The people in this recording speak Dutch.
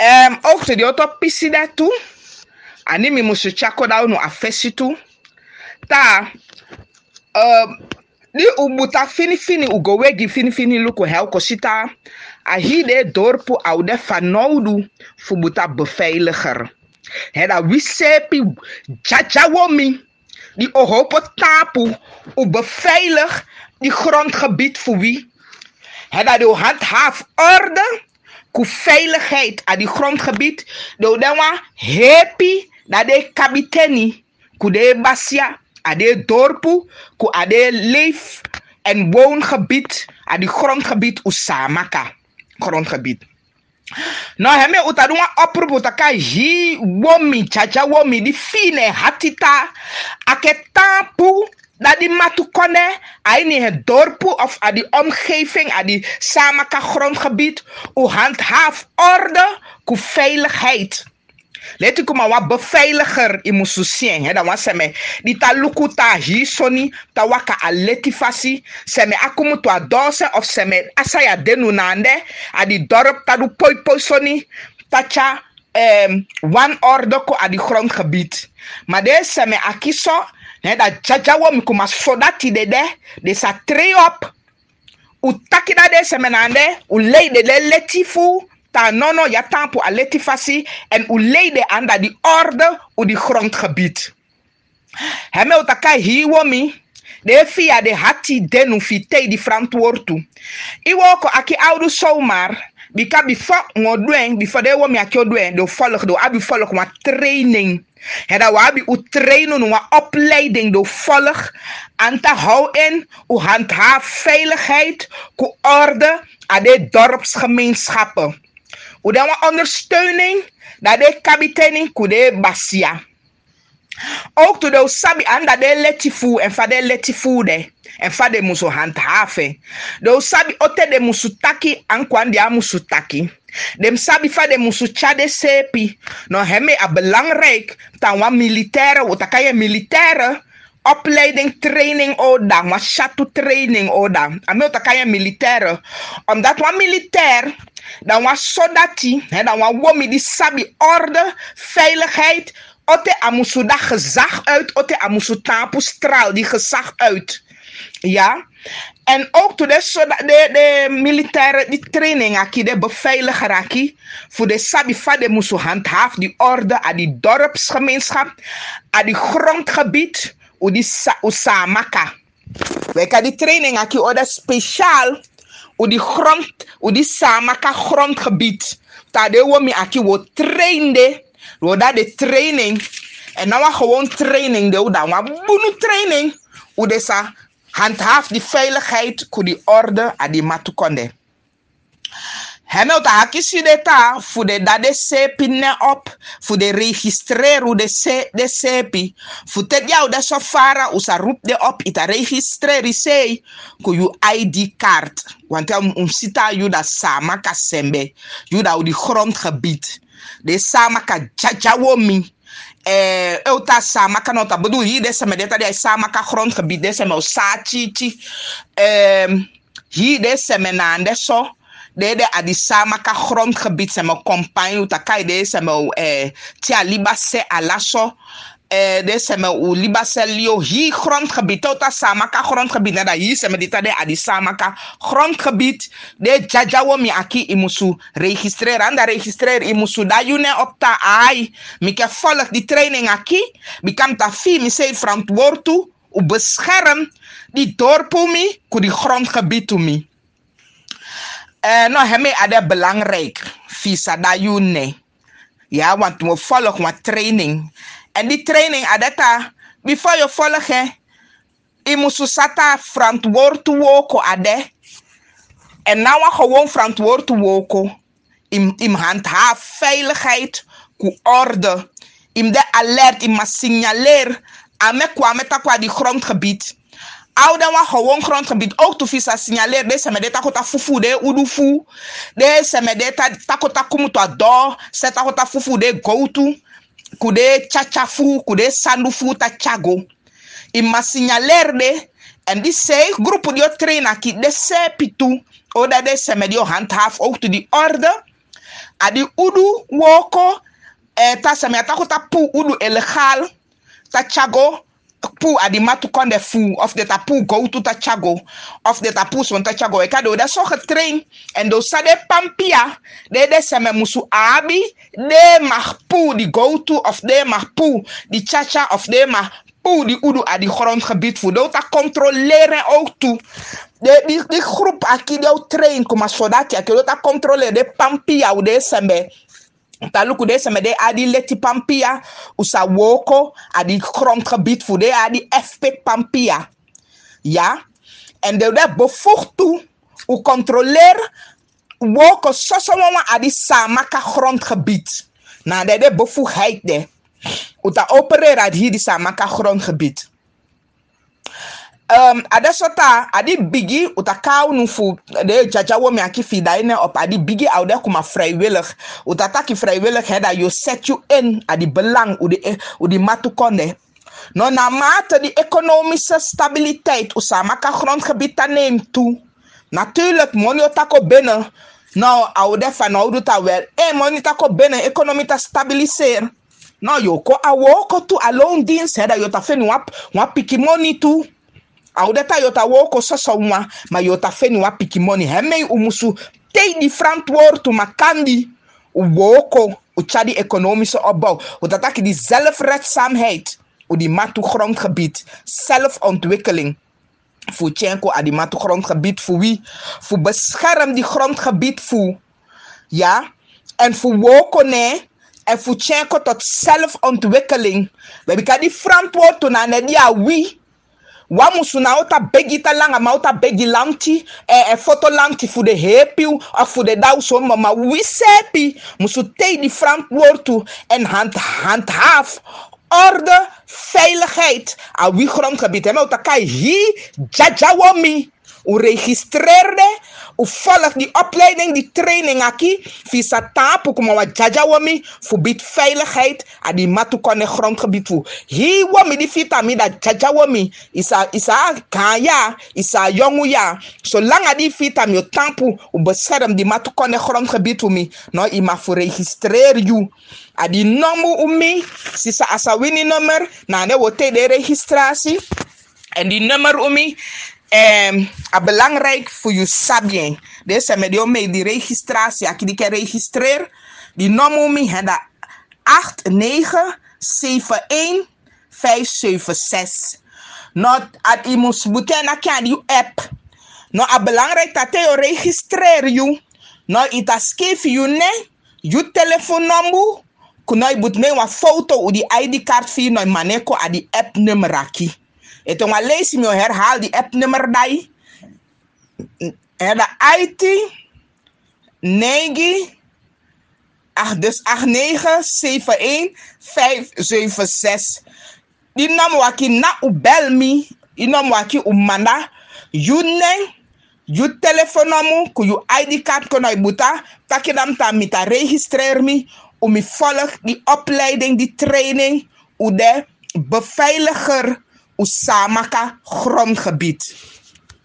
Ook de auto pisi datu. Ani mi musu chako da unu afesitu. Ta di ubuta fini ugowegi fini luku helko sita. Ahide dorpu oude fanoudu fubuta beveiliger. Heda wisepi jajawomi. Die ohopo tapu u beveilig die grondgebied voor wie. Heda de handhaaf orde ku veiligheid aan die grondgebied. De dewa happy dat de kapiteni ku de basia ade dorpu ku ade leef en woongebied aan die grondgebied usamaka grondgebied. Nou heme utadunga oproep utaka hi womi chacha womi di fine hatita ake tapu dat die matukone aini het dorpu of a die omgeving a die samaka grondgebied u handhaaf orde ku veiligheid. Let ik maar wat beveiliger in mususien, hè, dat was me. Die talukuta hi soni, tawaka aletifasi, seme akumu to adose of seme asaya denu nande, a die dorp tadu poi soni, tacha one orde ko a die grondgebied. Maar deze seme akiso, hè, dat jajawo mikuma sodati de sa tree op, u takida de seme nande, u leide de letifu, ta nono ya tampo a letifasi en u leide aan dat die orde u die grondgebied. Heme utakai hiwomi de via de hati denu fite di verantwoord toe. Iwoko aki oudu zomaar bika before ngodwen before de womi aki odwen de volg do abi volg wa training. Heda wa abi u trainen wa opleiding do volg aan te hou in u handhaaf veiligheid ku orde aan de dorpsgemeenschappen. U dan wat ondersteuning dat de kapitein kude basia. Ook to de sabi aan dat de letifu en fa de letifu de en fa de musu handhaven. De sabi ote de musu taki an kwandi a musu taki. Dem sabi fa de musu chade sepi. No heme a belangrijk tan wa militaire utakaya militaire opleiding training oda, wa shatu training oda. Ame utakaya militaire omdat wa militair dan was soldati, dan was womi die sabi orde, veiligheid, ote amusuda gezag uit, ote amusu tapu straal die gezag uit. Ja. En ook toen de militaire die training aki, de beveiliger aki, voor de sabi de musu handhaaf die orde aan die dorpsgemeenschap, aan die grondgebied, u die usamaka. Wij die training aki orde speciaal u die samaka grondgebied. Tade womi aki wo trainde, wo da de training. En nou gewoon training de dan wa bunu training. U de sa handhaaf die veiligheid ku die orde a die matukonde. Hemel ta hakisi deta voor de dade sepi ne op voor de registreru de sepi voor te jou de sofara usa roep de op ita registreri sei ku you ID card want sita you da samaka sembe you da die grondgebied de samaka jajawomi euta samaka nota bedoel hier deze met deta de samaka grondgebied deze me sachichi hier deze menande so de adisamaka grondgebied zijn mijn compagnie utakai de zijn mijn tia libase alaso de zijn mijn libase lio hier grondgebied tota samaka grondgebied nada hier zijn dit de adisamaka grondgebied de jajawomi aki imusu registreren anda registreer imusu da june opta ai mike volg die training aki bikam ta fi mi sei verantwoord toe u bescherm die dorpu mi ku die grondgebied toe mi. No heme ade belangrijk visa da june. Ja, want we volgen wat training. En die training adeta before je volgen je moet sata verantwoord te woken ade. En nou gewoon verantwoord te woken. Im handhaaf veiligheid ku orde. Im de alert im ma signaleer ame kwame takwa die grondgebied. Oude wa gewoon grondgebied ook te visa signaler de seme de takota fufu de udufu de seme de takota kumuto ado se takota fufu de go to kude chachafu kude sandufu ta chago ima signaler de en die sei groepen die trainen ki de sepitu oda de seme die handhaaf ook te die orde adi udu woko ta same atako ta pu udu illegaal ta chago pu adi matu konde fu of de ta pu go to ta chago of de ta pu son ta chago e kado da so getrain en do sa de pampia de same musu abi de mag pu die go to of de mag pu die chacha of de mag pu die udu adi grondgebied fu do ta controleren ook toe die groep aki de train kuma soldati aki do ta controleren de pampia u de same taluku de seme de adi leti pampia usa woko adi grondgebied voor de adi FP pampia ja en de bevoegd toe u controleer woko sosomoma adi samaka grondgebied na de bevoegdheid de uta opereren adi hier die samaka grondgebied adesota adi bigi utakau nufu de jajawo me aki fidaine op adi bigi oude kuma vrijwillig utataki vrijwillig he dat je set you in adi belang udi matukonde no na mate die economische stabiliteit usamaka grondgebied ta neemt toe natuurlijk money otako binnen nou oude van oude ta wel money tako binnen economie ta stabiliseren nou yoko awoko tu alone dienst he dat je ta feni wap piki money toe audeta yota woko soso mwa ma yota feni wa piki money heme umusu te di verantwoord to makandi woko uchadi economische opbouw utataki die zelfredzaamheid u die matu grondgebied zelfontwikkeling voor Tjenko a die matu grondgebied voor wie voor bescherm die grondgebied voor ja en voor woko ne en voor Tjenko tot zelfontwikkeling we hebben die verantwoord to na ne dia wie wa musu na ota begi ta langa ma ota begi lanti foto lanti fu de hepiu of fu de dauso ma wisepi musu te die verantwoord toe en handhaaf orde veiligheid a wie grondgebied en ota kai hi jajawomi u registreerde u volg die opleiding die training aki visa tapu kuma wa jajawomi fu bit veiligheid a die matu kone grondgebied fu hi womi die vitami da jajawomi isa kaya isa jongu ya zolang a die vitami o tapu u bescherm die matu kone grondgebied fu mi no ima fu registreer you a die nomu umi sisa asa wini nummer na ne wote de registratie en die nummer umi belangrijk voor je sabien. Deze medio mee die registratie, als je die kan registreren, die nomomi heb dat 8971576. Not at imus butena kan die app. No belangrijk dat je registreer je. No ita skif je ne, je telefoonnummer, kunai but me wa foto u die ID kaart fi no maneko a die app nummer aki. Et on va lezen me herhaal die appnummer dai. En de IT 9 dus 8971576. Die naam waki na u bel me. Die naam waki u manda. You telefoonnummer ku you ID card kon ai buta. Takidam ta mita registreer me. Mi volg die opleiding, die training. U de beveiliger Usamaka grondgebied.